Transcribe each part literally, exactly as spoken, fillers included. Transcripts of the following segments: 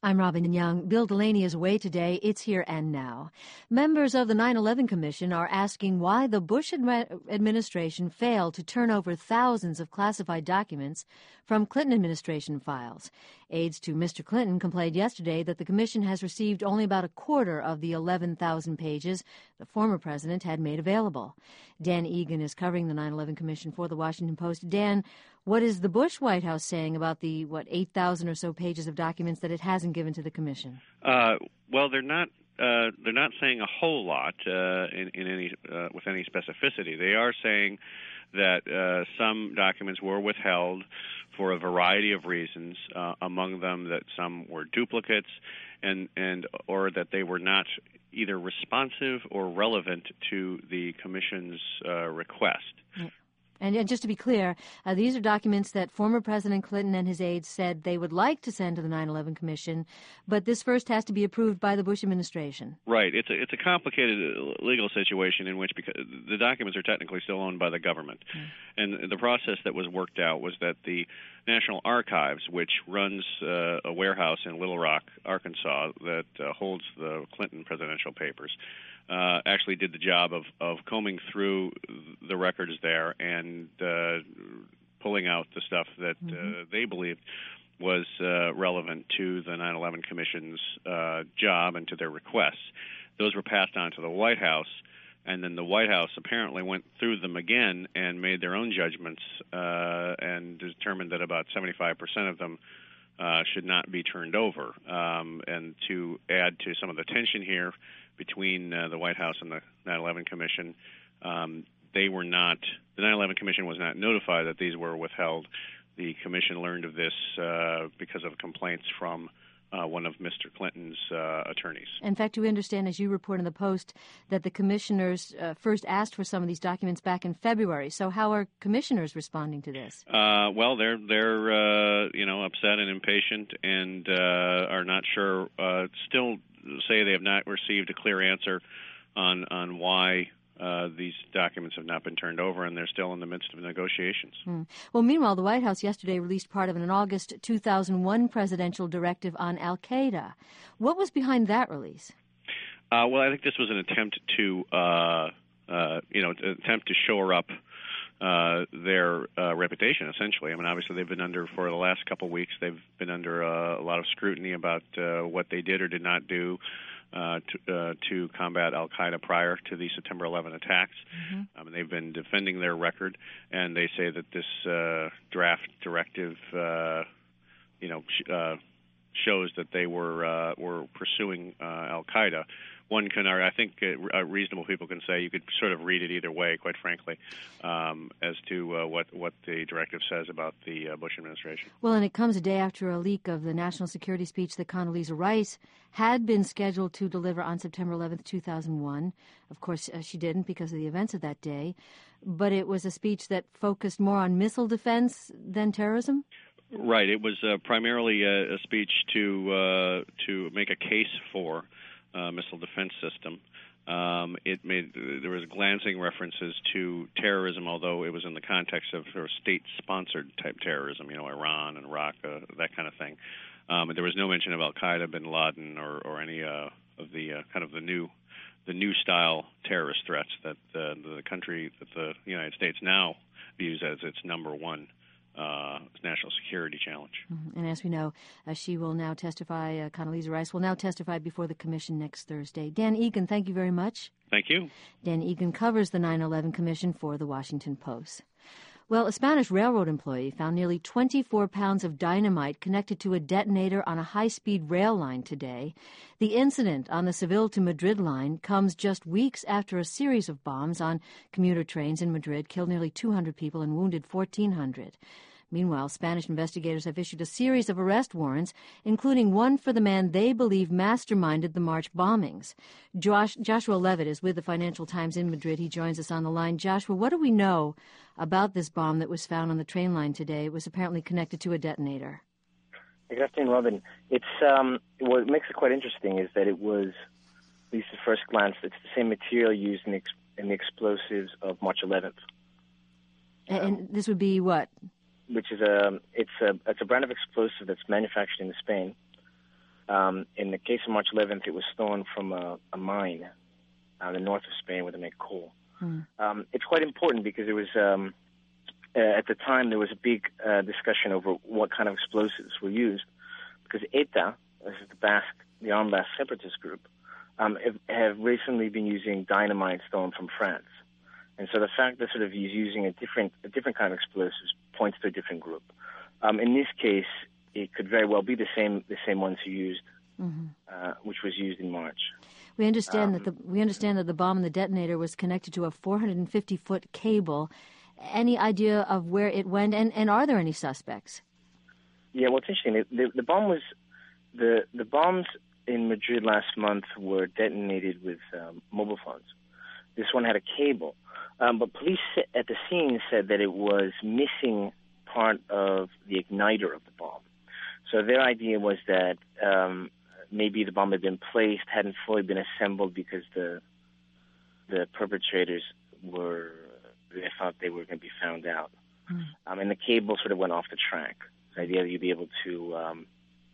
I'm Robin Young. Bill Delaney is away today. It's here and now. Members of the nine eleven Commission are asking why the Bush admi- administration failed to turn over thousands of classified documents from Clinton administration files. Aides to Mister Clinton complained yesterday that the commission has received only about a quarter of the eleven thousand pages the former president had made available. Dan Egan is covering the nine eleven Commission for the Washington Post. Dan, what is the Bush White House saying about the, what, eight thousand or so pages of documents that it hasn't given to the commission? Uh, well, they're not uh, they're not saying a whole lot uh, in, in any uh, with any specificity. They are saying that uh, some documents were withheld for a variety of reasons, uh, among them that some were duplicates, and and or that they were not either responsive or relevant to the commission's uh, request. Yeah. And, and just to be clear, uh, these are documents that former President Clinton and his aides said they would like to send to the nine eleven Commission, but this first has to be approved by the Bush administration. Right. It's a, it's a complicated legal situation in which because the documents are technically still owned by the government. Mm. And the process that was worked out was that the National Archives, which runs uh, a warehouse in Little Rock, Arkansas, that uh, holds the Clinton presidential papers, Uh, actually did the job of, of combing through the records there and uh, pulling out the stuff that mm-hmm. uh, they believed was uh, relevant to the nine eleven Commission's uh, job and to their requests. Those were passed on to the White House, and then the White House apparently went through them again and made their own judgments uh, and determined that about seventy-five percent of them uh, should not be turned over. Um, and to add to some of the tension here between uh, the White House and the nine eleven Commission, um, they were not, the nine eleven Commission was not notified that these were withheld. The Commission learned of this uh, because of complaints from uh, one of Mister Clinton's uh, attorneys. In fact, you understand, as you report in the Post, that the commissioners uh, first asked for some of these documents back in February. So how are commissioners responding to this? Uh, well, they're they're uh, you know upset and impatient and uh, are not sure. Uh, still say they have not received a clear answer on on why uh, these documents have not been turned over, and they're still in the midst of negotiations. Hmm. Well, meanwhile, the White House yesterday released part of an August two thousand one presidential directive on al-Qaeda. What was behind that release? Uh, well, I think this was an attempt to, uh, uh, you know, an attempt to shore up uh, their uh, reputation, essentially. I mean, obviously, they've been under, for the last couple of weeks, they've been under uh, a lot of scrutiny about uh, what they did or did not do uh, to, uh, to combat al-Qaeda prior to the September eleventh attacks. Mm-hmm. Um, and they've been defending their record, and they say that this uh, draft directive, uh, you know, sh- uh, shows that they were uh, were pursuing uh, al-Qaeda. One can, I think, uh, reasonable people can say you could sort of read it either way, quite frankly, um, as to uh, what what the directive says about the uh, Bush administration. Well, and it comes a day after a leak of the national security speech that Condoleezza Rice had been scheduled to deliver on September eleventh, two thousand one. Of course, uh, she didn't because of the events of that day. But it was a speech that focused more on missile defense than terrorism? Right. It was uh, primarily a, a speech to uh, to make a case for Uh, missile defense system. Um, it made there was glancing references to terrorism, although it was in the context of sort of state-sponsored type terrorism, you know, Iran and Iraq, uh, that kind of thing. Um, and there was no mention of Al Qaeda, Bin Laden, or, or any uh, of the uh, kind of the new the new style terrorist threats that uh, the country, that the United States now views as its number one Uh, national security challenge. Mm-hmm. And as we know, uh, she will now testify, uh, Condoleezza Rice will now testify before the commission next Thursday. Dan Egan, thank you very much. Thank you. Dan Egan covers the nine eleven Commission for the Washington Post. Well, a Spanish railroad employee found nearly twenty-four pounds of dynamite connected to a detonator on a high-speed rail line today. The incident on the Seville to Madrid line comes just weeks after a series of bombs on commuter trains in Madrid killed nearly two hundred people and wounded fourteen hundred. Meanwhile, Spanish investigators have issued a series of arrest warrants, including one for the man they believe masterminded the March bombings. Josh, Joshua Levitt is with the Financial Times in Madrid. He joins us on the line. Joshua, what do we know about this bomb that was found on the train line today? It was apparently connected to a detonator. Good afternoon, Robin. It's um, what makes it quite interesting is that it was, at least at first glance, it's the same material used in the, ex- in the explosives of March eleventh. And, um, and this would be what? Which is a it's a it's a brand of explosive that's manufactured in Spain, Um, in the case of March eleventh, it was stolen from a, a mine uh, in the north of Spain where they make coal. Hmm. Um, it's quite important because it was, um, uh, at the time, there was a big uh, discussion over what kind of explosives were used, because ETA, this is the Basque, the armed Basque separatist group, um, have, have recently been using dynamite stolen from France. And so the fact that sort of he's using a different a different kind of explosives points to a different group. Um, in this case, it could very well be the same the same ones who used, mm-hmm. uh, which was used in March. We understand um, that the we understand that the bomb and the detonator was connected to a four hundred fifty foot cable. Any idea of where it went, and, and are there any suspects? Yeah, well, it's interesting. The, the, the bomb was the the bombs in Madrid last month were detonated with um, mobile phones. This one had a cable, um, but police at the scene said that it was missing part of the igniter of the bomb. So their idea was that um, maybe the bomb had been placed, hadn't fully been assembled because the the perpetrators were, they thought they were going to be found out. Mm. Um, and the cable sort of went off the track. The idea that you'd be able to um,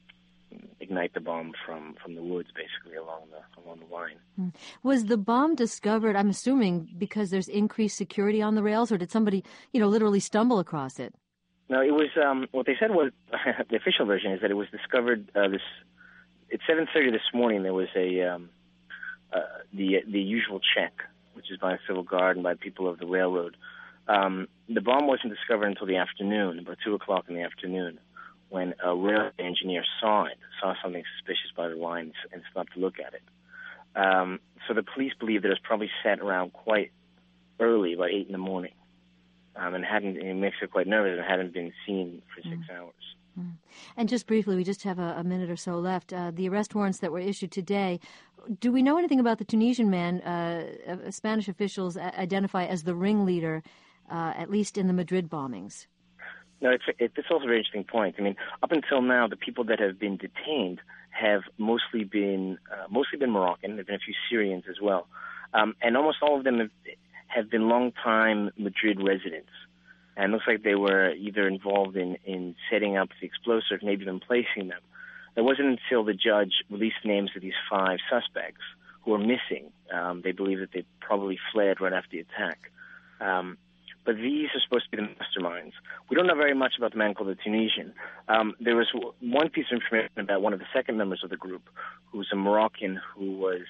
ignite the bomb from, from the woods, basically, along the along the line. Mm. Was the bomb discovered, I'm assuming, because there's increased security on the rails, or did somebody, you know, literally stumble across it? No, it was, um, what they said was, the official version is that it was discovered uh, this, at seven thirty this morning, there was a, um, uh, the the usual check, which is by a civil guard and by people of the railroad. Um, the bomb wasn't discovered until the afternoon, about two o'clock in the afternoon, when a railway engineer saw it, saw something suspicious by the line, and stopped to look at it. Um, so the police believe that it was probably set around quite early, about eight in the morning. Um, and hadn't, it makes her quite nervous and hadn't been seen for six mm. hours. Mm. And just briefly, we just have a, a minute or so left. Uh, the arrest warrants that were issued today, do we know anything about the Tunisian man uh, Spanish officials identify as the ringleader, uh, at least in the Madrid bombings? No, it's, it, it's also a very interesting point. I mean, up until now, the people that have been detained have mostly been uh, mostly been Moroccan. There have been a few Syrians as well. Um, and almost all of them have have been long-time Madrid residents. And it looks like they were either involved in, in setting up the explosives, maybe even placing them. It wasn't until the judge released the names of these five suspects who were missing. Um, they believe that they probably fled right after the attack. Um, but these are supposed to be the masterminds. We don't know very much about the man called the Tunisian. Um, there was one piece of information about one of the second members of the group, who's a Moroccan who was...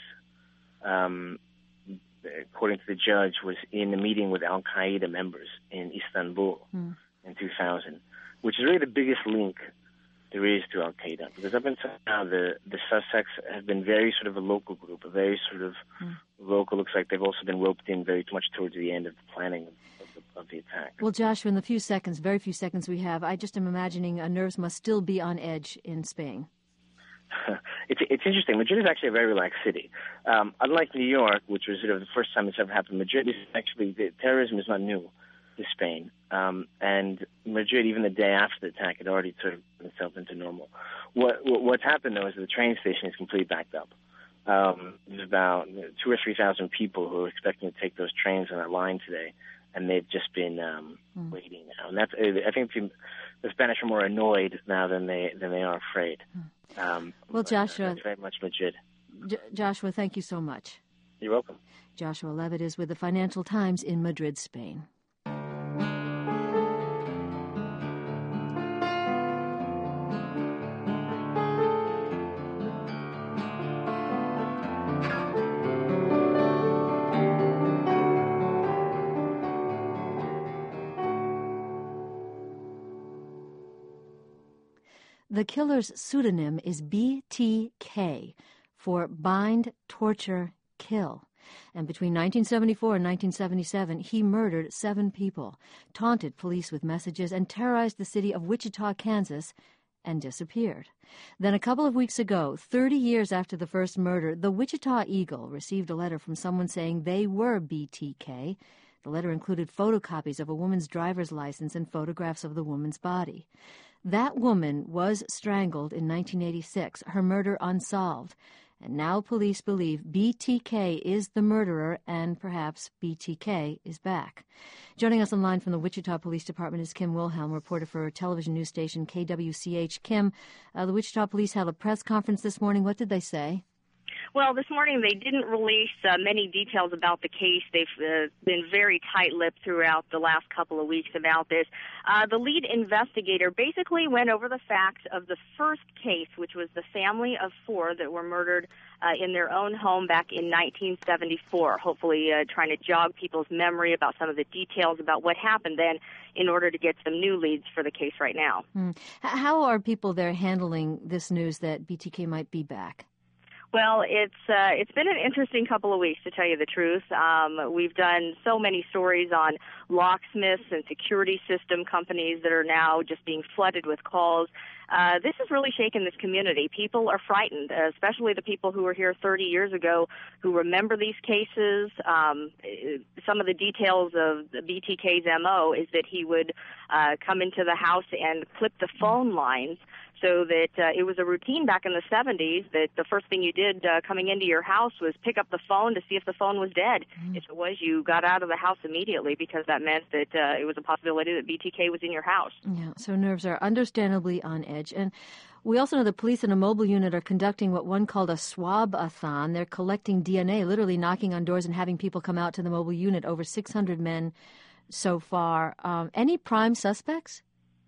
Um, according to the judge, was in a meeting with Al-Qaeda members in Istanbul mm. in two thousand, which is really the biggest link there is to Al-Qaeda. Because up until now, the, the suspects have been very sort of a local group, a very sort of mm. local. Looks like they've also been roped in very much towards the end of the planning of the, of the attack. Well, Joshua, in the few seconds, very few seconds we have, I just am imagining uh, nerves must still be on edge in Spain. It's, it's interesting. Madrid is actually a very relaxed city. Um, unlike New York, which was sort of the first time it's ever happened, Madrid is actually, the terrorism is not new to Spain. Um, and Madrid, even the day after the attack, had already sort of turned itself into normal. What, what, what's happened, though, is that the train station is completely backed up. Um, there's about two or three thousand people who are expecting to take those trains on that line today, and they've just been um, mm. waiting now. And that's, I think the, the Spanish are more annoyed now than they than they are afraid. Mm. Um, well, Joshua, very much Madrid. J- Joshua, thank you so much. You're welcome. Joshua Levitt is with the Financial Times in Madrid, Spain. The killer's pseudonym is B T K, for Bind, Torture, Kill. And between nineteen seventy-four and nineteen seventy-seven, he murdered seven people, taunted police with messages, and terrorized the city of Wichita, Kansas, and disappeared. Then a couple of weeks ago, thirty years after the first murder, the Wichita Eagle received a letter from someone saying they were B T K. The letter included photocopies of a woman's driver's license and photographs of the woman's body. That woman was strangled in nineteen eighty-six, her murder unsolved, And now police believe B T K is the murderer, and perhaps B T K is back. Joining us online from the Wichita Police Department is Kim Wilhelm, reporter for television news station K W C H. Kim, uh, the Wichita Police held a press conference this morning. What did they say? Well, this morning they didn't release uh, many details about the case. They've uh, been very tight-lipped throughout the last couple of weeks about this. Uh, the lead investigator basically went over the facts of the first case, which was the family of four that were murdered uh, in their own home back in nineteen seventy-four, hopefully uh, trying to jog people's memory about some of the details about what happened then in order to get some new leads for the case right now. Hmm. How are people there handling this news that B T K might be back? Well, it's uh, it's been an interesting couple of weeks, to tell you the truth. Um, we've done so many stories on locksmiths and security system companies that are now just being flooded with calls. Uh, this has really shaken this community. People are frightened, especially the people who were here thirty years ago who remember these cases. Um, some of the details of the B T K's M O is that he would uh, come into the house and clip the phone lines, so that uh, it was a routine back in the seventies that the first thing you did uh, coming into your house was pick up the phone to see if the phone was dead. Mm. If it was, you got out of the house immediately because that meant that uh, it was a possibility that B T K was in your house. Yeah, so nerves are understandably on edge. And we also know the police in a mobile unit are conducting what one called a swab-a-thon. They're collecting D N A, literally knocking on doors and having people come out to the mobile unit, over six hundred men so far. Um, any prime suspects?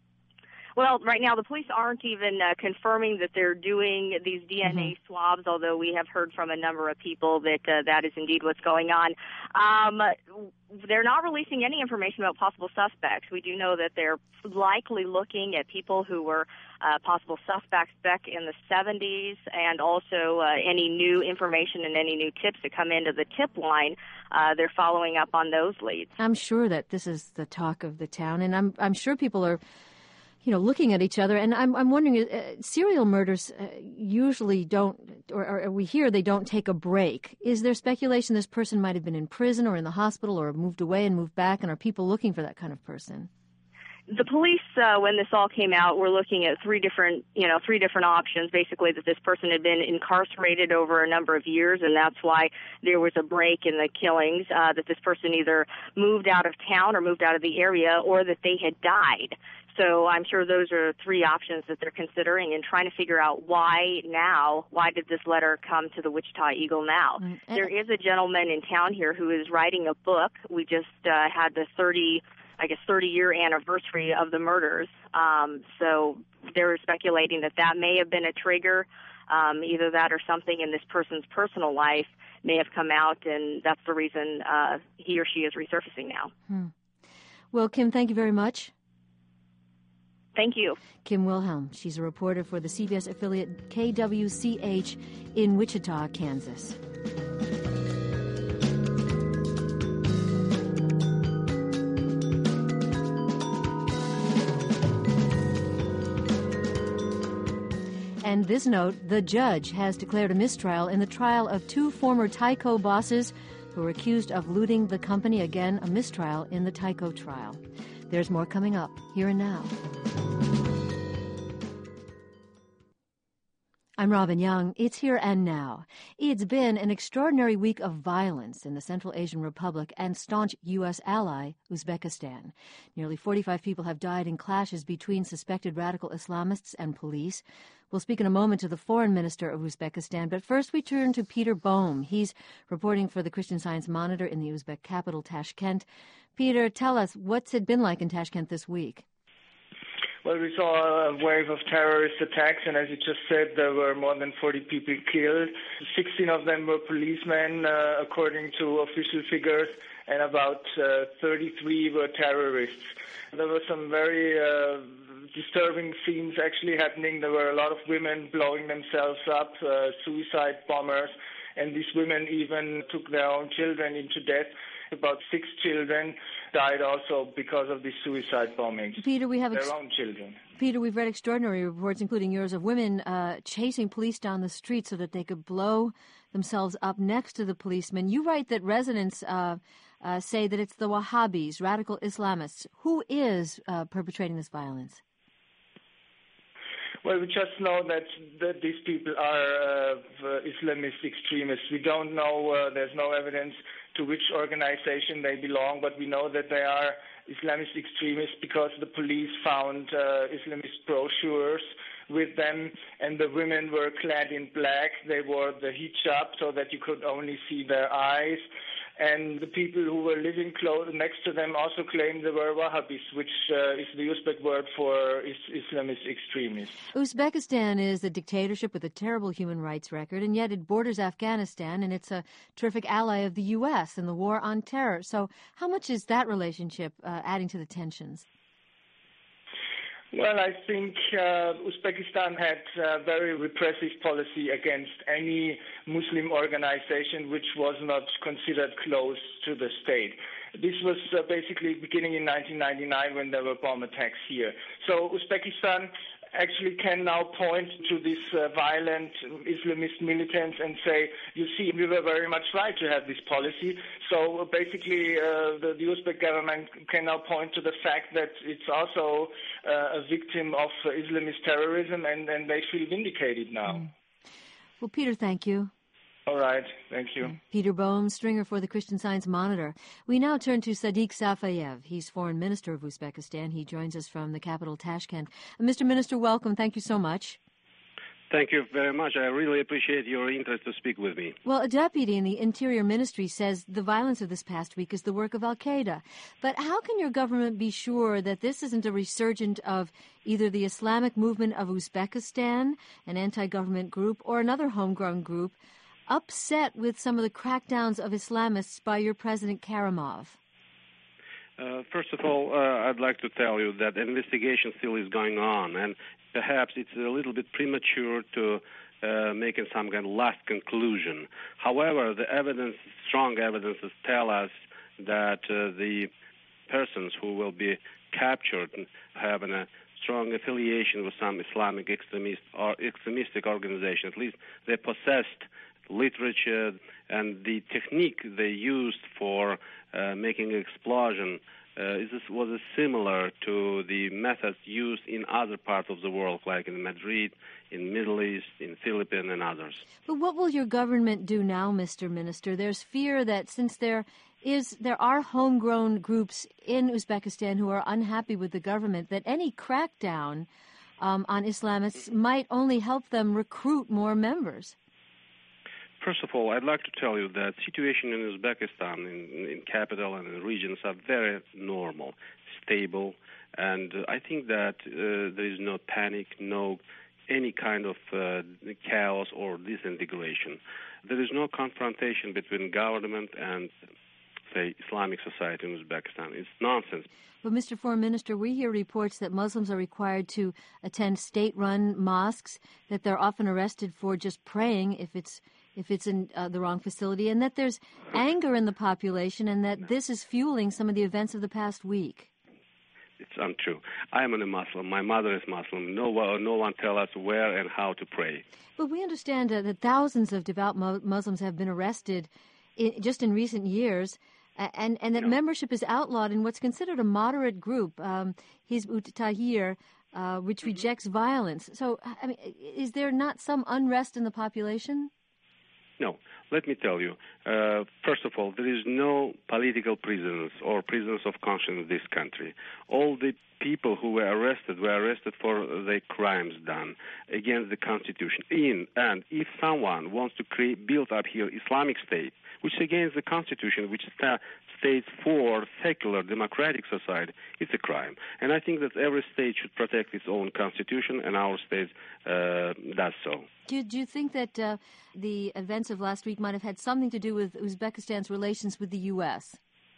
Well, right now the police aren't even uh, confirming that they're doing these D N A mm-hmm. swabs, although we have heard from a number of people that uh, that is indeed what's going on. Um, they're not releasing any information about possible suspects. We do know that they're likely looking at people who were uh, possible suspects back in the seventies, and also uh, any new information and any new tips that come into the tip line. Uh, they're following up on those leads. I'm sure that this is the talk of the town, and I'm I'm sure people are, you know, looking at each other. And I'm I'm wondering, uh, serial murders uh, usually don't, or, or we hear they don't take a break. Is there speculation this person might have been in prison or in the hospital or moved away and moved back, and are people looking for that kind of person? The police, uh, when this all came out, were looking at three different, you know, three different options. Basically, that this person had been incarcerated over a number of years, and that's why there was a break in the killings. Uh, that this person either moved out of town or moved out of the area, or that they had died. So I'm sure those are three options that they're considering and trying to figure out why now, why did this letter come to the Wichita Eagle now? Mm-hmm. There is a gentleman in town here who is writing a book. We just uh, had the thirty, I guess, thirty-year anniversary of the murders. Um, so they're speculating that that may have been a trigger, um, either that or something in this person's personal life may have come out, and that's the reason uh, he or she is resurfacing now. Hmm. Well, Kim, thank you very much. Thank you. Kim Wilhelm. She's a reporter for the C B S affiliate K W C H in Wichita, Kansas. And this note, the judge has declared a mistrial in the trial of two former Tyco bosses who were accused of looting the company. Again, a mistrial in the Tyco trial. There's more coming up here and now. I'm Robin Young. It's Here and Now. It's been an extraordinary week of violence in the Central Asian Republic and staunch U S ally, Uzbekistan. Nearly forty-five people have died in clashes between suspected radical Islamists and police. We'll speak in a moment to the foreign minister of Uzbekistan, but first we turn to Peter Boehm. He's reporting for the Christian Science Monitor in the Uzbek capital, Tashkent. Peter, tell us, what's it been like in Tashkent this week? Well, we saw a wave of terrorist attacks, and as you just said, there were more than forty people killed. sixteen of them were policemen, uh, according to official figures, and about uh, thirty-three were terrorists. There were some very uh, disturbing scenes actually happening. There were a lot of women blowing themselves up, uh, suicide bombers, and these women even took their own children into death. About six children died also because of these suicide bombings. Peter, we have their ex- own children. Peter, we've read extraordinary reports, including yours, of women uh, chasing police down the street so that they could blow themselves up next to the policemen. You write that residents uh, uh, say that it's the Wahhabis, radical Islamists. Who is uh, perpetrating this violence? Well, we just know that, that these people are uh, Islamist extremists. We don't know, uh, there's no evidence to which organization they belong, but we know that they are Islamist extremists because the police found uh, Islamist brochures with them, and the women were clad in black. They wore the hijab so that you could only see their eyes. And the people who were living close next to them also claimed they were Wahhabis, which uh, is the Uzbek word for is Islamist extremists. Uzbekistan is a dictatorship with a terrible human rights record, and yet it borders Afghanistan, and it's a terrific ally of the U S in the war on terror. So how much is that relationship uh, adding to the tensions? Well, I think uh, Uzbekistan had a very repressive policy against any Muslim organization which was not considered close to the state. This was uh, basically beginning in nineteen ninety-nine when there were bomb attacks here. So Uzbekistan actually can now point to these uh, violent Islamist militants and say, you see, we were very much right to have this policy. So uh, basically uh, the, the Uzbek government can now point to the fact that it's also uh, a victim of uh, Islamist terrorism, and, and they feel vindicated now. Mm. Well, Peter, thank you. All right. Thank you. Peter Boehm, stringer for the Christian Science Monitor. We now turn to Sadiq Safayev. He's foreign minister of Uzbekistan. He joins us from the capital, Tashkent. Mister Minister, welcome. Thank you so much. Thank you very much. I really appreciate your interest to speak with me. Well, a deputy in the Interior Ministry says the violence of this past week is the work of al-Qaeda. But how can your government be sure that this isn't a resurgent of either the Islamic Movement of Uzbekistan, an anti-government group, or another homegrown group, upset with some of the crackdowns of Islamists by your President Karimov? Uh, first of all, uh, I'd like to tell you that investigation still is going on, and perhaps it's a little bit premature to uh, make some kind of last conclusion. However, the evidence, strong evidences tell us that uh, the persons who will be captured have a strong affiliation with some Islamic extremist or extremistic organization. At least they possessed literature, and the technique they used for uh, making an explosion uh, is, was similar to the methods used in other parts of the world, like in Madrid, in Middle East, in Philippines, and others. But what will your government do now, Mister Minister? There's fear that since there is there are homegrown groups in Uzbekistan who are unhappy with the government, that any crackdown um, on Islamists might only help them recruit more members. First of all, I'd like to tell you that situation in Uzbekistan, in, in capital and in regions, are very normal, stable, and uh, I think that uh, there is no panic, no any kind of uh, chaos or disintegration. There is no confrontation between government and, say, Islamic society in Uzbekistan. It's nonsense. But, Mister Foreign Minister, we hear reports that Muslims are required to attend state-run mosques, that they're often arrested for just praying if it's if it's in uh, the wrong facility, and that there's anger in the population, and that this is fueling some of the events of the past week. It's untrue. I am a Muslim. My mother is Muslim. No one, no one tells us where and how to pray. But we understand uh, that thousands of devout mo- Muslims have been arrested in, just in recent years, and, and that no. membership is outlawed in what's considered a moderate group, um, Hizb ut-Tahrir, uh, which mm-hmm. rejects violence. So, I mean, is there not some unrest in the population? No. Let me tell you, uh, first of all, there is no political prisoners or prisoners of conscience in this country. All the people who were arrested were arrested for the crimes done against the Constitution. In and if someone wants to create, build up here Islamic State, which is against the Constitution, which sta- states for secular democratic society, it's a crime. And I think that every state should protect its own Constitution, and our state uh, does so. Do, do you think that uh, the events of last week might have had something to do with Uzbekistan's relations with the U S?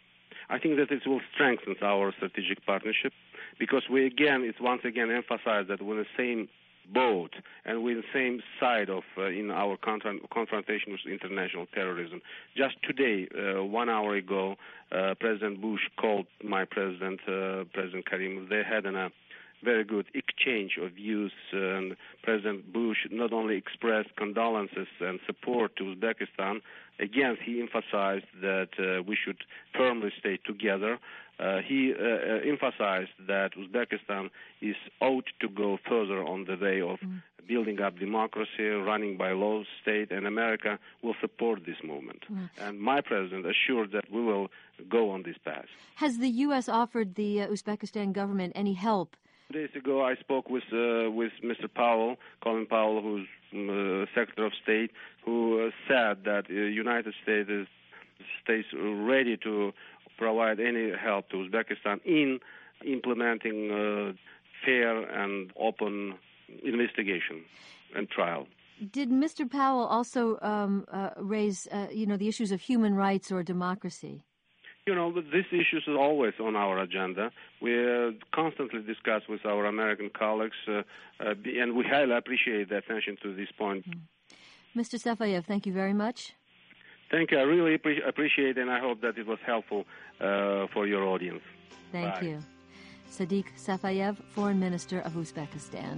I think that it will strengthen our strategic partnership, because we again, it's once again emphasized that we're in the same boat and we're in the same side of uh, in our contra- confrontation with international terrorism. Just today, uh, one hour ago, uh, President Bush called my president, uh, President Karimov. They had an, a very good exchange of views, uh, and President Bush not only expressed condolences and support to Uzbekistan. Again, he emphasized that uh, we should firmly stay together. Uh, he uh, emphasized that Uzbekistan is ought to go further on the way of mm. building up democracy, running by law state, and America will support this movement. Mm. And my president assured that we will go on this path. Has the U S offered the uh, Uzbekistan government any help? Two days ago, I spoke with uh, with Mister Powell, Colin Powell, who's uh, Secretary of State, who uh, said that the uh, United States is stays ready to provide any help to Uzbekistan in implementing uh, fair and open investigation and trial. Did Mister Powell also um, uh, raise, uh, you know, the issues of human rights or democracy? You know, this issue is always on our agenda. We uh, constantly discuss with our American colleagues, uh, uh, and we highly appreciate the attention to this point. Mm. Mister Safayev, thank you very much. Thank you. I really pre- appreciate it, and I hope that it was helpful uh, for your audience. Thank Bye. you. Sadiq Safayev, Foreign Minister of Uzbekistan.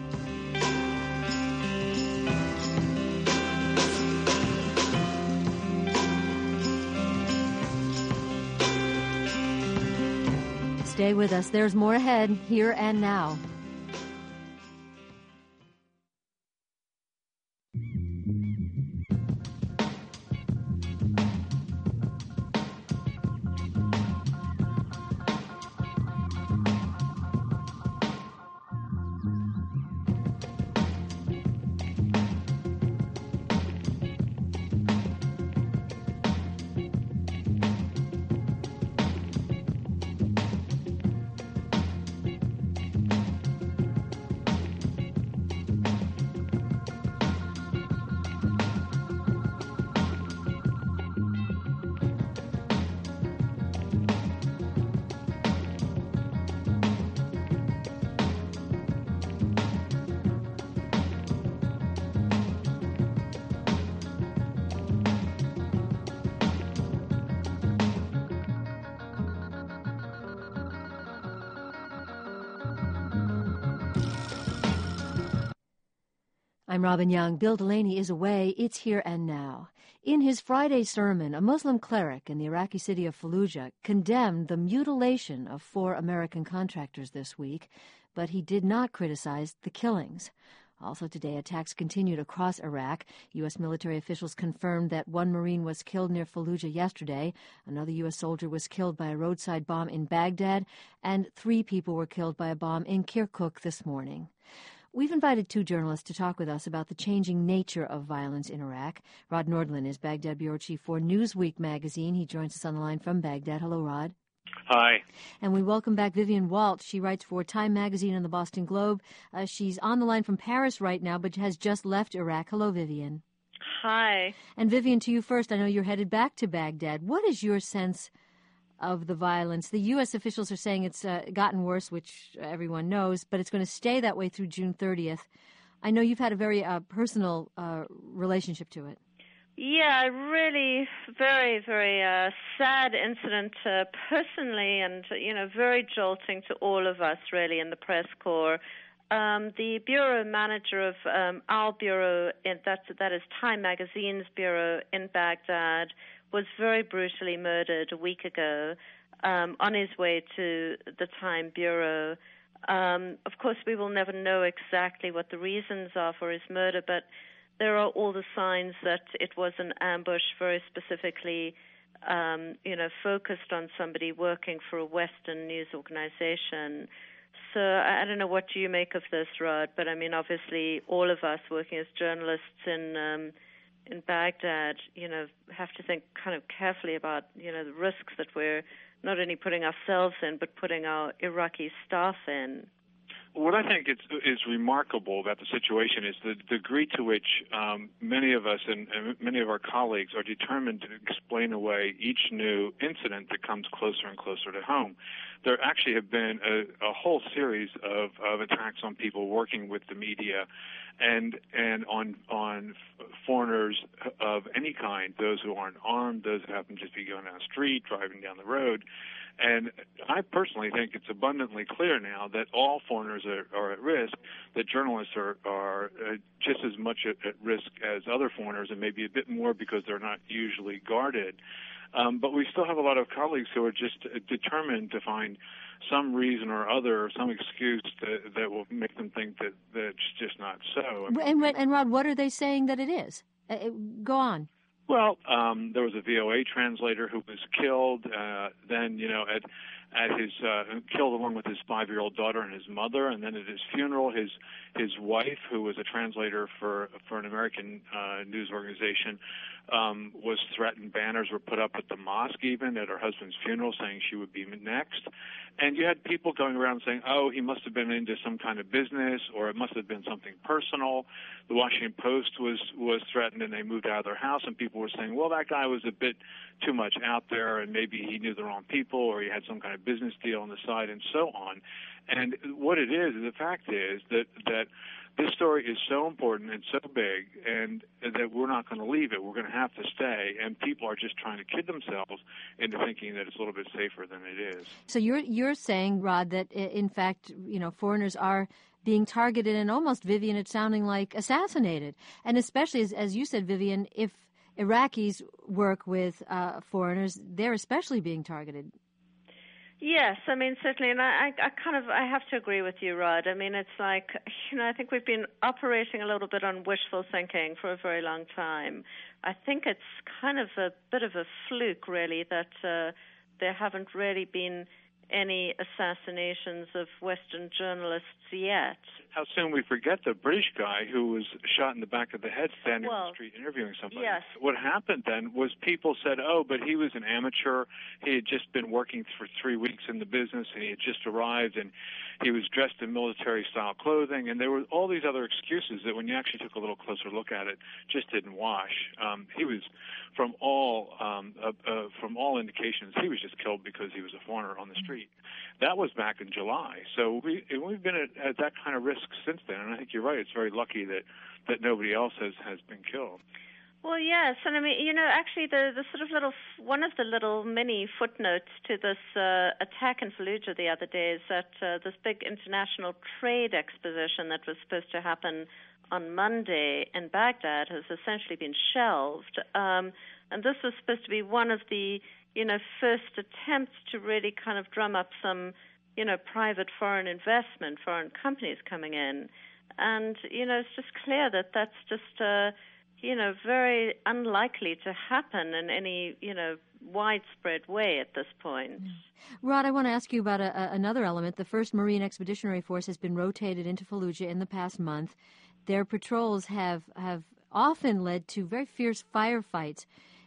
Stay with us. There's more ahead, here and now. I'm Robin Young. Bill Delaney is away. It's here and now. In his Friday sermon, a Muslim cleric in the Iraqi city of Fallujah condemned the mutilation of four American contractors this week, but he did not criticize the killings. Also today, attacks continued across Iraq. U S military officials confirmed that one Marine was killed near Fallujah yesterday, another U S soldier was killed by a roadside bomb in Baghdad, and three people were killed by a bomb in Kirkuk this morning. We've invited two journalists to talk with us about the changing nature of violence in Iraq. Rod Nordlund is Baghdad bureau chief for Newsweek magazine. He joins us on the line from Baghdad. Hello, Rod. Hi. And we welcome back Vivian Walt. She writes for Time magazine and the Boston Globe. Uh, she's on the line from Paris right now, but has just left Iraq. Hello, Vivian. Hi. And Vivian, to you first. I know you're headed back to Baghdad. What is your sense of the violence? The U S officials are saying it's uh, gotten worse, which everyone knows, but it's going to stay that way through June thirtieth. I know you've had a very uh, personal uh, relationship to it. Yeah, really very, very uh, sad incident uh, personally, and, you know, very jolting to all of us, really, in the press corps. Um, the bureau manager of um, our bureau, in, that's, that is Time magazine's bureau in Baghdad, was very brutally murdered a week ago um, on his way to the Time Bureau. Um, of course, we will never know exactly what the reasons are for his murder, but there are all the signs that it was an ambush very specifically, um, you know, focused on somebody working for a Western news organization. So I, I don't know what you make of this, Rod, but I mean, obviously, all of us working as journalists in um, in Baghdad, you know, have to think kind of carefully about, you know, the risks that we're not only putting ourselves in, but putting our Iraqi staff in. What I think is, is remarkable about the situation is the degree to which um, many of us and, and many of our colleagues are determined to explain away each new incident that comes closer and closer to home. There actually have been a, a whole series of, of attacks on people working with the media and and on on foreigners of any kind, those who aren't armed, those who happen to just be going down the street, driving down the road. And I personally think it's abundantly clear now that all foreigners are, are at risk, that journalists are, are uh, just as much at, at risk as other foreigners, and maybe a bit more because they're not usually guarded. Um, but we still have a lot of colleagues who are just uh, determined to find some reason or other, or some excuse that, that will make them think that that's just not so. I mean, and, and Rod, what are they saying that it is? Uh, go on. Well, um, there was a V O A translator who was killed. Uh, then, you know, at at his uh, killed along with his five-year-old daughter and his mother. And then at his funeral, his his wife, who was a translator for for an American uh, news organization, um, was threatened. Banners were put up at the mosque, even at her husband's funeral, saying she would be next. And you had people going around saying, "Oh, he must have been into some kind of business, or it must have been something personal." The Washington Post was was threatened, and they moved out of their house. And people were saying, "Well, that guy was a bit too much out there, and maybe he knew the wrong people, or he had some kind of business deal on the side," and so on. And what it is, the fact is that that this story is so important and so big, and that we're not going to leave it. We're going to have to stay, and people are just trying to kid themselves into thinking that it's a little bit safer than it is. So you're you're saying, Rod, that in fact, you know, foreigners are being targeted and almost, Vivian, it's sounding like assassinated, and especially as as you said, Vivian, if Iraqis work with uh, foreigners, they're especially being targeted. Yes, I mean, certainly, and I, I kind of, I have to agree with you, Rod. I mean, it's like, you know, I think we've been operating a little bit on wishful thinking for a very long time. I think it's kind of a bit of a fluke, really, that uh, there haven't really been any assassinations of Western journalists yet. How soon we forget the British guy who was shot in the back of the head standing well, on the street interviewing somebody. Yes. What happened then was people said, oh, but he was an amateur. He had just been working for three weeks in the business, and he had just arrived, and he was dressed in military-style clothing, and there were all these other excuses that when you actually took a little closer look at it, just didn't wash. Um, he was, from all um, uh, uh, from all indications, he was just killed because he was a foreigner on the street. That was back in July. So we, we've been at, at that kind of risk since then, and I think you're right. It's very lucky that, that nobody else has, has been killed. Well, yes, and I mean, you know, actually, the the sort of little one of the little mini footnotes to this uh, attack in Fallujah the other day is that uh, this big international trade exposition that was supposed to happen on Monday in Baghdad has essentially been shelved, um, and this was supposed to be one of the you know first attempts to really kind of drum up some you know private foreign investment, foreign companies coming in, and you know it's just clear that that's just uh, you know, very unlikely to happen in any, you know, widespread way at this point. Rod, I want to ask you about a, a, another element. The first Marine Expeditionary Force has been rotated into Fallujah in the past month. Their patrols have, have often led to very fierce firefights.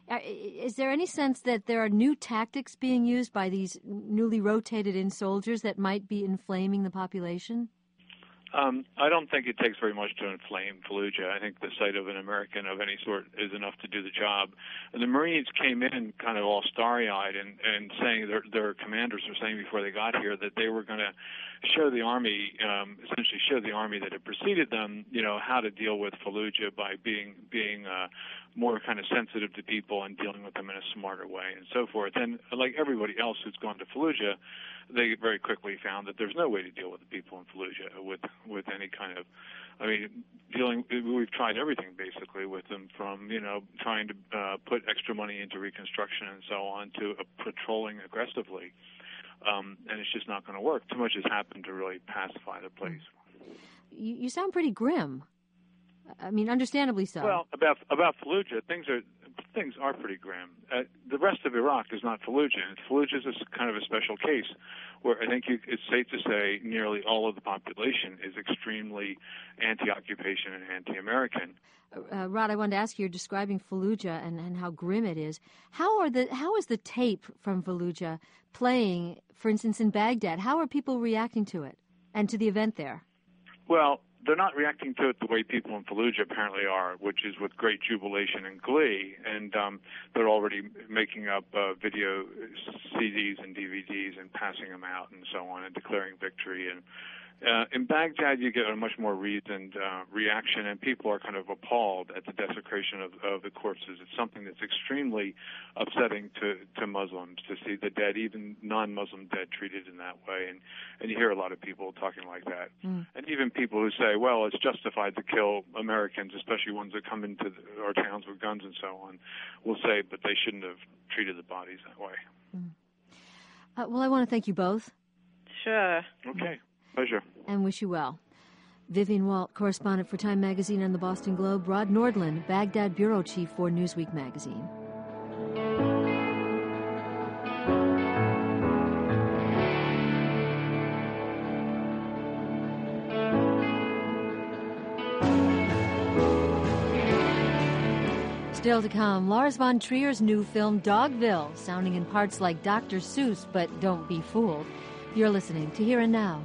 Is there any sense that there are new tactics being used by these newly rotated in soldiers that might be inflaming the population? Um, I don't think it takes very much to inflame Fallujah. I think the sight of an American of any sort is enough to do the job. And the Marines came in kind of all starry-eyed and, and saying their, their commanders were saying before they got here that they were going to show the Army, um, essentially show the Army that had preceded them, you know, how to deal with Fallujah by being being uh, more kind of sensitive to people and dealing with them in a smarter way and so forth. And like everybody else who's gone to Fallujah, they very quickly found that there's no way to deal with the people in Fallujah with with any kind of, I mean, dealing. We've tried everything basically with them, from you know trying to uh, put extra money into reconstruction and so on to uh, patrolling aggressively, um, and it's just not going to work. Too much has happened to really pacify the place. You, you sound pretty grim. I mean, understandably so. Well, about about Fallujah, things are things are pretty grim. Uh, the rest of Iraq is not Fallujah. Fallujah is a, kind of a special case where I think you, it's safe to say nearly all of the population is extremely anti-occupation and anti-American. Uh, Rod, I wanted to ask you, you're describing Fallujah and, and how grim it is. How are the how is the tape from Fallujah playing, for instance, in Baghdad? How are people reacting to it and to the event there? Well, they're not reacting to it the way people in Fallujah apparently are, which is with great jubilation and glee. And um, they're already making up uh, video C Ds and D V Ds and passing them out and so on and declaring victory. And uh, in Baghdad, you get a much more reasoned uh, reaction, and people are kind of appalled at the desecration of, of the corpses. It's something that's extremely upsetting to, to Muslims to see the dead, even non-Muslim dead, treated in that way. And, and you hear a lot of people talking like that. Mm. And even people who say, well, it's justified to kill Americans, especially ones that come into the, our towns with guns and so on, will say, but they shouldn't have treated the bodies that way. Mm. Uh, well, I want to thank you both. Sure. Okay. Pleasure. And wish you well. Vivian Walt, correspondent for Time Magazine and the Boston Globe. Rod Nordland, Baghdad bureau chief for Newsweek magazine. Still to come, Lars von Trier's new film Dogville, sounding in parts like Doctor Seuss, but don't be fooled. You're listening to Here and Now.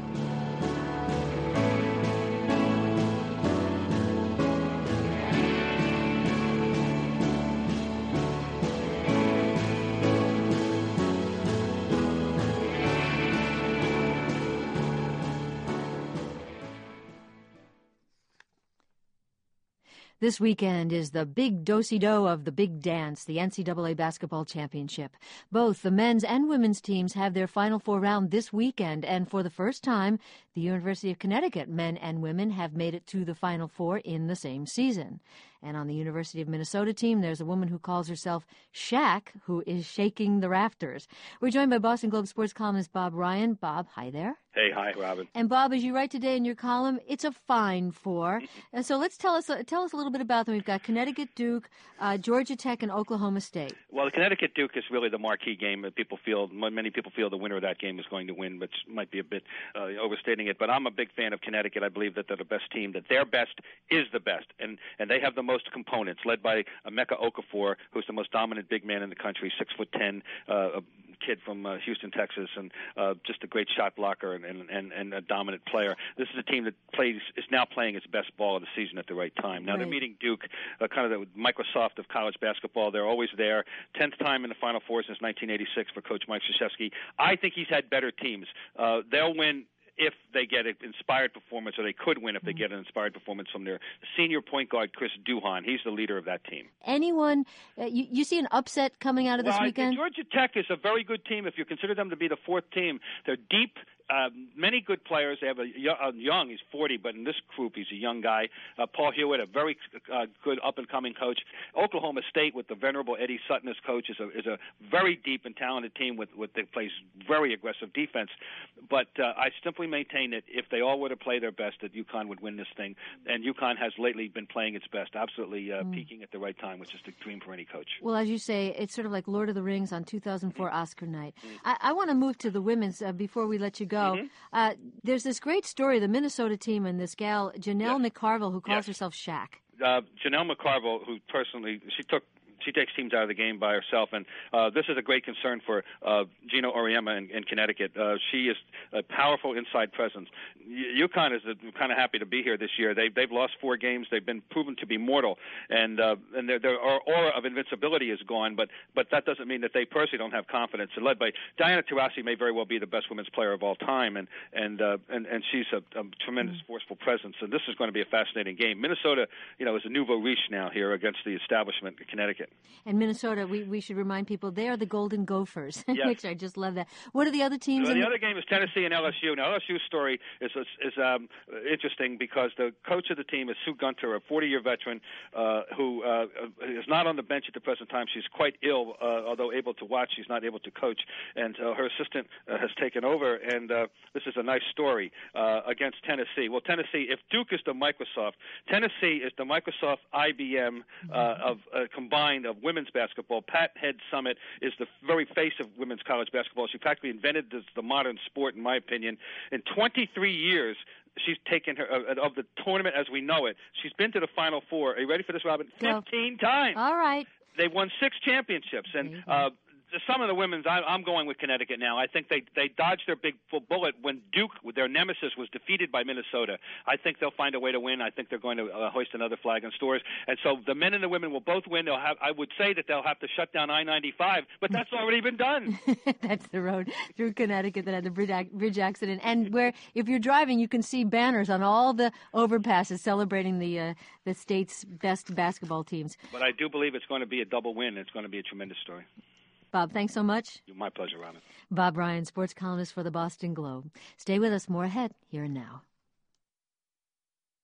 This weekend is the big do-si-do of the big dance, the N C double A basketball championship. Both the men's and women's teams have their Final Four round this weekend, and for the first time, the University of Connecticut men and women have made it to the Final Four in the same season. And on the University of Minnesota team, there's a woman who calls herself Shaq, who is shaking the rafters. We're joined by Boston Globe sports columnist Bob Ryan. Bob, hi there. Hey, hi, Robin. And Bob, as you write today in your column, it's a fine four. And so let's tell us uh, tell us a little bit about them. We've got Connecticut, Duke, uh, Georgia Tech, and Oklahoma State. Well, the Connecticut Duke is really the marquee game that people feel. Many people feel the winner of that game is going to win, which might be a bit uh, overstating it. But I'm a big fan of Connecticut. I believe that they're the best team. That their best is the best, and and they have the most components, led by Emeka Okafor, who's the most dominant big man in the country, six foot ten, uh, a kid from uh, Houston, Texas, and uh, just a great shot blocker and, and, and, and a dominant player. This is a team that plays is now playing its best ball of the season at the right time. Now right. They're meeting Duke, uh, kind of the Microsoft of college basketball. They're always there. Tenth time in the Final Four since nineteen eighty-six for Coach Mike Krzyzewski. I think he's had better teams. Uh, they'll win if they get an inspired performance, or they could win if they get an inspired performance from their senior point guard, Chris Duhon. He's the leader of that team. Anyone, uh, you, you see an upset coming out of this well, weekend? Georgia Tech is a very good team if you consider them to be the fourth team. They're deep. Uh, many good players. They have a, a young, he's forty, but in this group he's a young guy. Uh, Paul Hewitt, a very uh, good up-and-coming coach. Oklahoma State, with the venerable Eddie Sutton as coach, is a is a very deep and talented team with, with that plays very aggressive defense. But uh, I simply maintain that if they all were to play their best, that UConn would win this thing. And UConn has lately been playing its best, absolutely uh, mm. peaking at the right time, which is the dream for any coach. Well, as you say, it's sort of like Lord of the Rings on two thousand four mm. Oscar night. Mm. I, I want to move to the women's uh, before we let you go. Mm-hmm. Uh, there's this great story, the Minnesota team and this gal, Janelle yes. McCarville, who calls yes. herself Shaq. Uh, Janelle McCarville, who personally, she took She takes teams out of the game by herself, and uh, this is a great concern for uh, Gino Auriemma in, in Connecticut. Uh, she is a powerful inside presence. U- UConn is kind of happy to be here this year. They, they've lost four games. They've been proven to be mortal, and uh, and their, their aura of invincibility is gone, but but that doesn't mean that they personally don't have confidence. And led by Diana Taurasi, may very well be the best women's player of all time, and and uh, and, and she's a, a tremendous mm-hmm. forceful presence, and this is going to be a fascinating game. Minnesota, you know, is a nouveau riche now here against the establishment in Connecticut. And Minnesota, we, we should remind people, they are the Golden Gophers, yes. which I just love that. What are the other teams? Well, in the, the other game is Tennessee and L S U. Now, L S U's story is is, is um, interesting because the coach of the team is Sue Gunter, a forty-year veteran uh, who uh, is not on the bench at the present time. She's quite ill, uh, although able to watch. She's not able to coach. And uh, her assistant uh, has taken over, and uh, this is a nice story uh, against Tennessee. Well, Tennessee, if Duke is the Microsoft, Tennessee is the Microsoft I B M uh, of uh, combined of women's basketball. Pat Head Summit is the very face of women's college basketball. She practically invented this, the modern sport, in my opinion. In twenty-three years, she's taken her uh, of the tournament as we know it. She's been to the Final Four. Are you ready for this, Robin? Go. fifteen times. All right. They've won six championships, and uh, some of the women's, I, I'm going with Connecticut now. I think they, they dodged their big full bullet when Duke, their nemesis, was defeated by Minnesota. I think they'll find a way to win. I think they're going to uh, hoist another flag in stores. And so the men and the women will both win. They'll have, I would say that they'll have to shut down I ninety-five, but that's already been done. That's the road through Connecticut that had the bridge, bridge accident. And where, if you're driving, you can see banners on all the overpasses celebrating the uh, the state's best basketball teams. But I do believe it's going to be a double win. It's going to be a tremendous story. Bob, thanks so much. My pleasure, Robin. Bob Ryan, sports columnist for the Boston Globe. Stay with us. More ahead, here and now.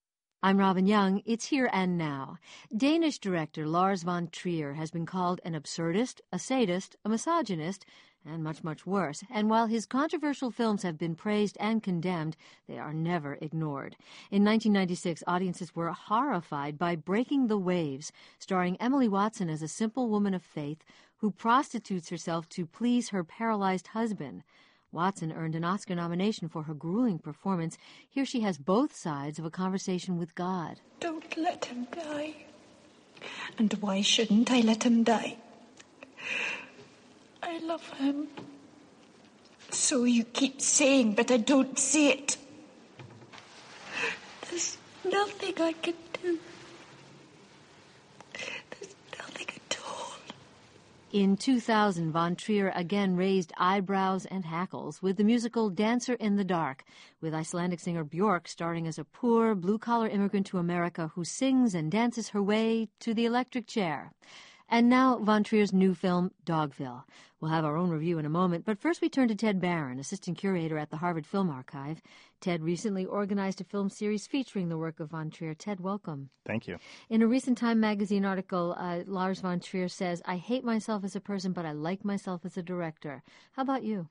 I'm Robin Young. It's Here and Now. Danish director Lars von Trier has been called an absurdist, a sadist, a misogynist, and much, much worse. And while his controversial films have been praised and condemned, they are never ignored. In nineteen ninety-six, audiences were horrified by Breaking the Waves, starring Emily Watson as a simple woman of faith who prostitutes herself to please her paralyzed husband. Watson earned an Oscar nomination for her grueling performance. Here she has both sides of a conversation with God. Don't let him die. And why shouldn't I let him die? I love him. So you keep saying, but I don't see it. There's nothing I can do. There's nothing at all. In two thousand, von Trier again raised eyebrows and hackles with the musical Dancer in the Dark, with Icelandic singer Björk starring as a poor, blue-collar immigrant to America who sings and dances her way to the electric chair. And now, von Trier's new film, Dogville. We'll have our own review in a moment, but first we turn to Ted Barron, assistant curator at the Harvard Film Archive. Ted recently organized a film series featuring the work of von Trier. Ted, welcome. Thank you. In a recent Time magazine article, uh, Lars von Trier says, I hate myself as a person, but I like myself as a director. How about you?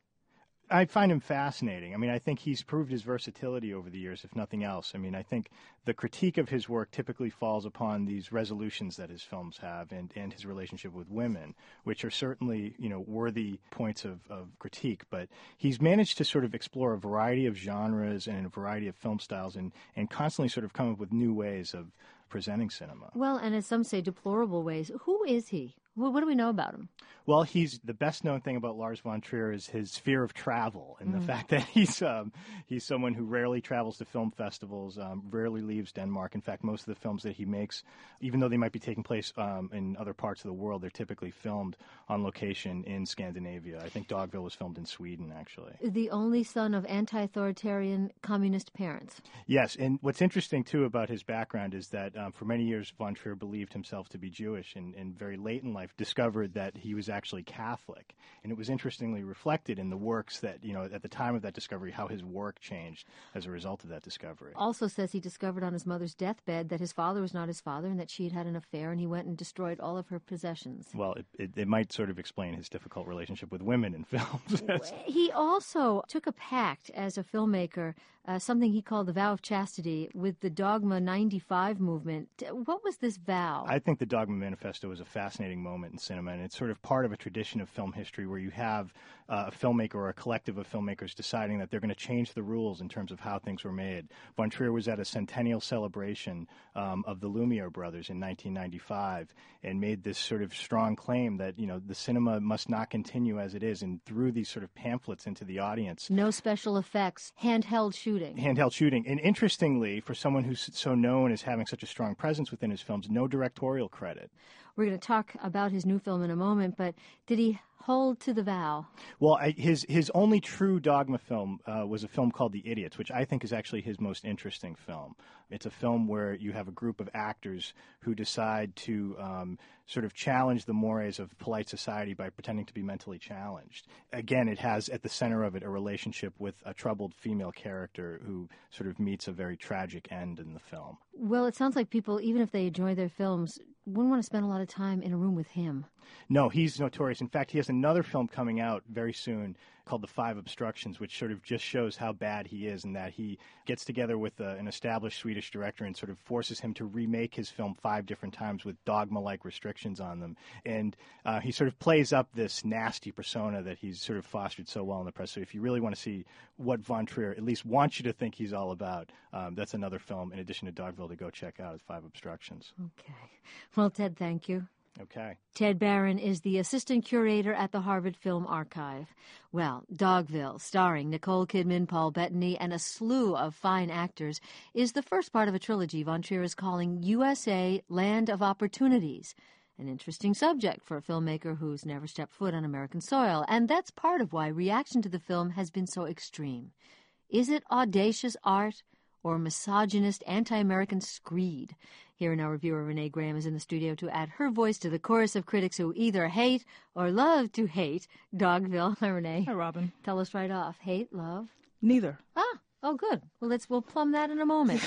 I find him fascinating. I mean, I think he's proved his versatility over the years, if nothing else. I mean, I think the critique of his work typically falls upon these resolutions that his films have and, and his relationship with women, which are certainly, you know, worthy points of, of critique. But he's managed to sort of explore a variety of genres and a variety of film styles and, and constantly sort of come up with new ways of presenting cinema. Well, and as some say, deplorable ways. Who is he? What do we know about him? Well, he's the best-known thing about Lars von Trier is his fear of travel and mm. the fact that he's um, he's someone who rarely travels to film festivals, um, rarely leaves Denmark. In fact, most of the films that he makes, even though they might be taking place um, in other parts of the world, they're typically filmed on location in Scandinavia. I think Dogville was filmed in Sweden, actually. The only son of anti-authoritarian communist parents. Yes, and what's interesting, too, about his background is that um, for many years, von Trier believed himself to be Jewish, and, and very late in life discovered that he was actually Catholic. And it was interestingly reflected in the works that, you know, at the time of that discovery, how his work changed as a result of that discovery. Also says he discovered on his mother's deathbed that his father was not his father and that she had had an affair, and he went and destroyed all of her possessions. Well, it, it, it might sort of explain his difficult relationship with women in films. He also took a pact as a filmmaker, uh, something he called the vow of chastity, with the Dogma ninety-five movement. What was this vow? I think the Dogma Manifesto is a fascinating moment in cinema, and it's sort of part of a tradition of film history where you have uh, a filmmaker or a collective of filmmakers deciding that they're going to change the rules in terms of how things were made. Von Trier was at a centennial celebration um, of the Lumiere brothers in nineteen ninety-five and made this sort of strong claim that, you know, the cinema must not continue as it is, and threw these sort of pamphlets into the audience. No special effects, handheld shooting. Handheld shooting. And interestingly, for someone who's so known as having such a strong presence within his films, no directorial credit. We're going to talk about his new film in a moment, but did he hold to the vow? Well, I, his his only true Dogma film uh, was a film called The Idiots, which I think is actually his most interesting film. It's a film where you have a group of actors who decide to um, sort of challenge the mores of polite society by pretending to be mentally challenged. Again, it has at the center of it a relationship with a troubled female character who sort of meets a very tragic end in the film. Well, it sounds like people, even if they enjoy their films, wouldn't want to spend a lot of time in a room with him. No, he's notorious. In fact, he has another film coming out very soon called The Five Obstructions, which sort of just shows how bad he is, and that he gets together with uh, an established Swedish director and sort of forces him to remake his film five different times with dogma-like restrictions on them. And uh, he sort of plays up this nasty persona that he's sort of fostered so well in the press. So if you really want to see what von Trier at least wants you to think he's all about, um, that's another film, in addition to Dogville, to go check out, is Five Obstructions. Okay. Well, Ted, thank you. Okay. Ted Barron is the assistant curator at the Harvard Film Archive. Well, Dogville, starring Nicole Kidman, Paul Bettany, and a slew of fine actors, is the first part of a trilogy von Trier is calling U S A Land of Opportunities. An interesting subject for a filmmaker who's never stepped foot on American soil, and that's part of why reaction to the film has been so extreme. Is it audacious art or misogynist anti-American screed? Here in our reviewer, Renee Graham, is in the studio to add her voice to the chorus of critics who either hate or love to hate Dogville. Hi, Renee. Hi, Robin. Tell us right off. Hate, love? Neither. Ah, oh, good. Well, let's we'll plumb that in a moment.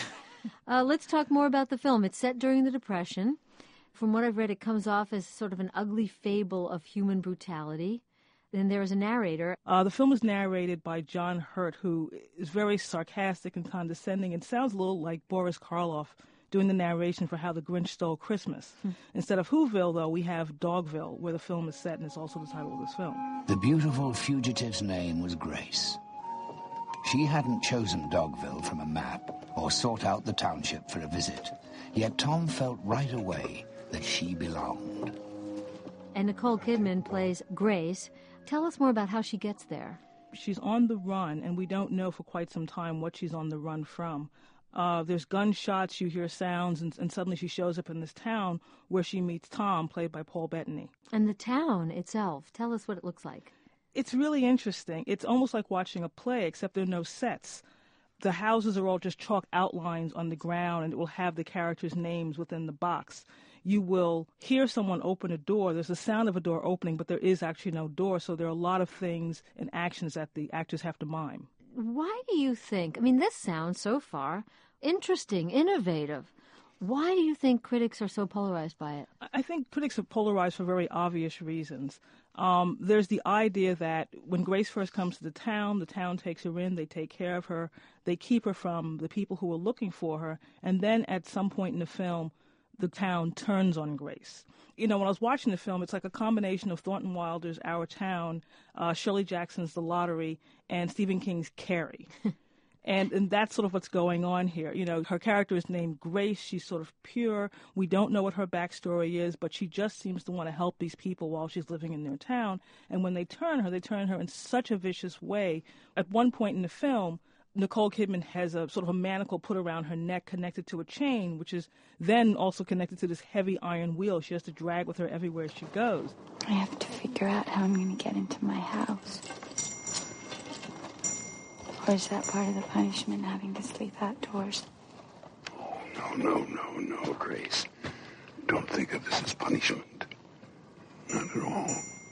Uh, let's talk more about the film. It's set during the Depression. From what I've read, it comes off as sort of an ugly fable of human brutality. Then there is a narrator. Uh, the film is narrated by John Hurt, who is very sarcastic and condescending and sounds a little like Boris Karloff doing the narration for How the Grinch Stole Christmas. Hmm. Instead of Whoville, though, we have Dogville, where the film is set, and it's also the title of this film. The beautiful fugitive's name was Grace. She hadn't chosen Dogville from a map or sought out the township for a visit, yet Tom felt right away that she belonged. And Nicole Kidman plays Grace. Tell us more about how she gets there. She's on the run, and we don't know for quite some time what she's on the run from. Uh, there's gunshots, you hear sounds, and, and suddenly she shows up in this town where she meets Tom, played by Paul Bettany. And the town itself, tell us what it looks like. It's really interesting. It's almost like watching a play, except there are no sets. The houses are all just chalk outlines on the ground, and it will have the characters' names within the box. You will hear someone open a door. There's the sound of a door opening, but there is actually no door, so there are a lot of things and actions that the actors have to mime. Why do you think, I mean, this sounds so far interesting, innovative. Why do you think critics are so polarized by it? I think critics are polarized for very obvious reasons. Um, there's the idea that when Grace first comes to the town, the town takes her in, they take care of her, they keep her from the people who are looking for her, and then at some point in the film, the town turns on Grace. You know, when I was watching the film, it's like a combination of Thornton Wilder's Our Town, uh, Shirley Jackson's The Lottery, and Stephen King's Carrie. And and that's sort of what's going on here. You know, her character is named Grace. She's sort of pure. We don't know what her backstory is, but she just seems to want to help these people while she's living in their town. And when they turn her, they turn her in such a vicious way. At one point in the film, Nicole Kidman has a sort of a manacle put around her neck connected to a chain, which is then also connected to this heavy iron wheel she has to drag with her everywhere she goes. I have to figure out how I'm going to get into my house. Or is that part of the punishment, having to sleep outdoors? Oh, no, no, no, no, Grace. Don't think of this as punishment. Not at all.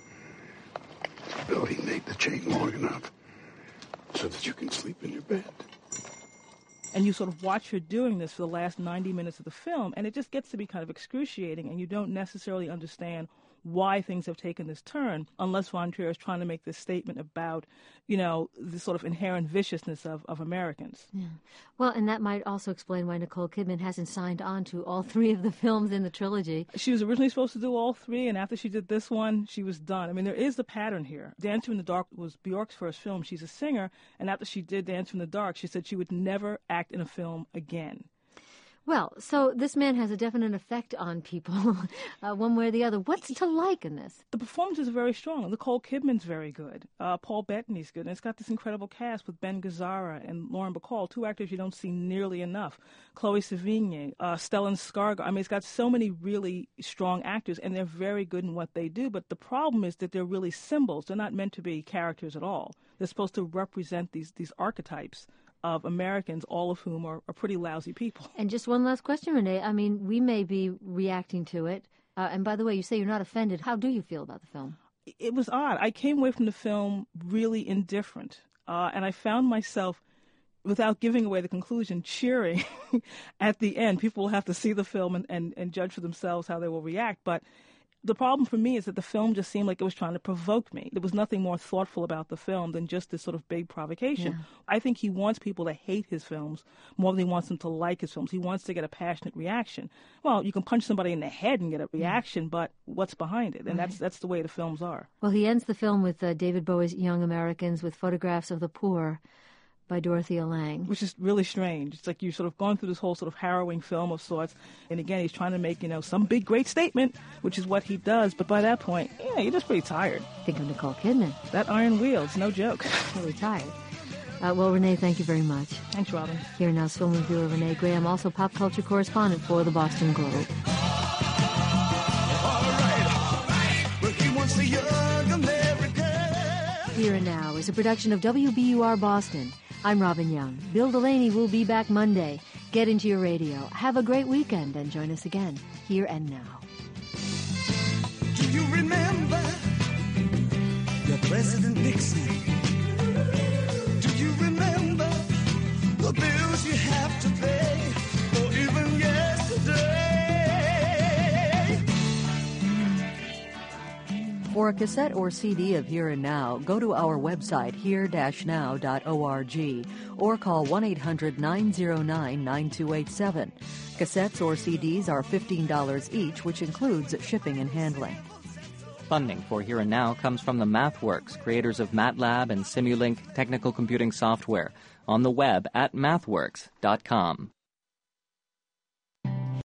Billy made the chain long enough so that you can sleep in your bed. And you sort of watch her doing this for the last ninety minutes of the film, and it just gets to be kind of excruciating, and you don't necessarily understand why things have taken this turn, unless Von Trier is trying to make this statement about, you know, the sort of inherent viciousness of, of Americans. Yeah. Well, and that might also explain why Nicole Kidman hasn't signed on to all three of the films in the trilogy. She was originally supposed to do all three, and after she did this one, she was done. I mean, there is the pattern here. Dancer in the Dark was Bjork's first film. She's a singer, and after she did Dancer in the Dark, she said she would never act in a film again. Well, so this man has a definite effect on people, uh, one way or the other. What's to like in this? The performances are very strong. Nicole Kidman's very good. Uh, Paul Bettany's good. And it's got this incredible cast with Ben Gazzara and Lauren Bacall, two actors you don't see nearly enough. Chloe Sevigny, uh, Stellan Skarsgård. I mean, it's got so many really strong actors, and they're very good in what they do. But the problem is that they're really symbols. They're not meant to be characters at all. They're supposed to represent these, these archetypes of Americans, all of whom are, are pretty lousy people. And just one last question, Renee. I mean, we may be reacting to it. Uh, and by the way, you say you're not offended. How do you feel about the film? It was odd. I came away from the film really indifferent. Uh, and I found myself, without giving away the conclusion, cheering at the end. People will have to see the film and, and, and judge for themselves how they will react. But the problem for me is that the film just seemed like it was trying to provoke me. There was nothing more thoughtful about the film than just this sort of big provocation. Yeah. I think he wants people to hate his films more than he wants them to like his films. He wants to get a passionate reaction. Well, you can punch somebody in the head and get a reaction, yeah. but what's behind it? And right. that's that's the way the films are. Well, he ends the film with uh, David Bowie's Young Americans with photographs of the poor by Dorothea Lange. Which is really strange. It's like you've sort of gone through this whole sort of harrowing film of sorts, and again, he's trying to make, you know, some big, great statement, which is what he does, but by that point, yeah, you're just pretty tired. Think of Nicole Kidman. That iron wheel, it's no joke. Really tired. Uh, well, Renee, thank you very much. Thanks, Robin. Here now's film reviewer Renee Graham, also pop culture correspondent for the Boston Globe. All right, all right. Well, he wants the young American. Here and Now is a production of W B U R Boston. I'm Robin Young. Bill Delaney will be back Monday. Get into your radio. Have a great weekend and join us again, Here and Now. Do you remember your President Nixon? Do you remember the bills you have to pay? For a cassette or C D of Here and Now, go to our website here dash now dot org or call one eight hundred nine oh nine nine two eight seven. Cassettes or C Ds are fifteen dollars each, which includes shipping and handling. Funding for Here and Now comes from the MathWorks, creators of MATLAB and Simulink technical computing software, on the web at mathworks dot com.